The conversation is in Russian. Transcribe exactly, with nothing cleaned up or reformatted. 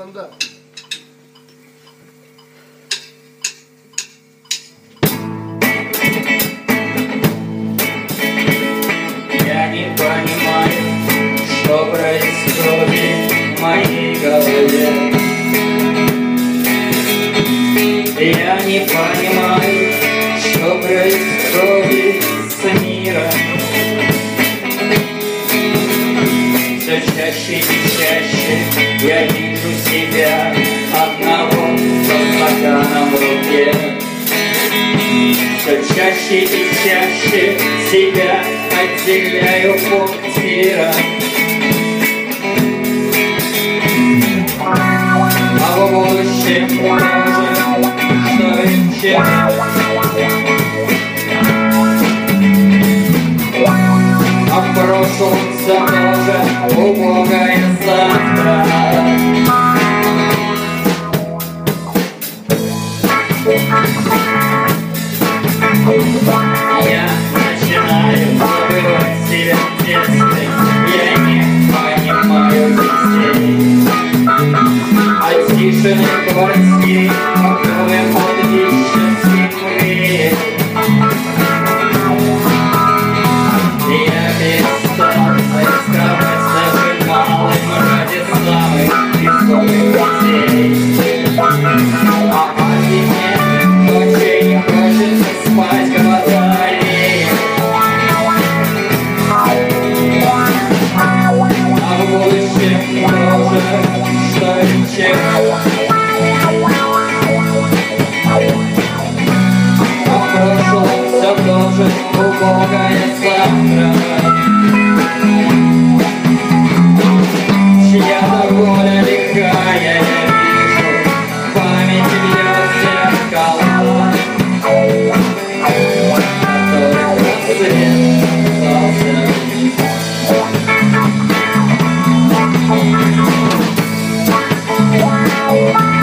стандарт. Я не понимаю, что происходит в моей голове. Я не понимаю, что происходит с миром. Все чаще и чаще я вижу себя одного со стаканом в руке. Все чаще и чаще себя отделяю от мира. А в будущем тоже, что и вчера. А в прошлом все тоже убогое завтра. Я начинаю забывать себя в детстве. Я не понимаю детей. От тишины в квартире, покоем от вещеских мрей. Я перестал рисковать даже малым ради самых рисковых детей. А по зиме ночей не хочется спать, глотали. А в будущем тоже, что и вчера. А в прошлом все тоже убогое завтра. Чья-то воля лихая, я вижу, в памяти бьет зеркала, которых рассвет остался вниз. Wow.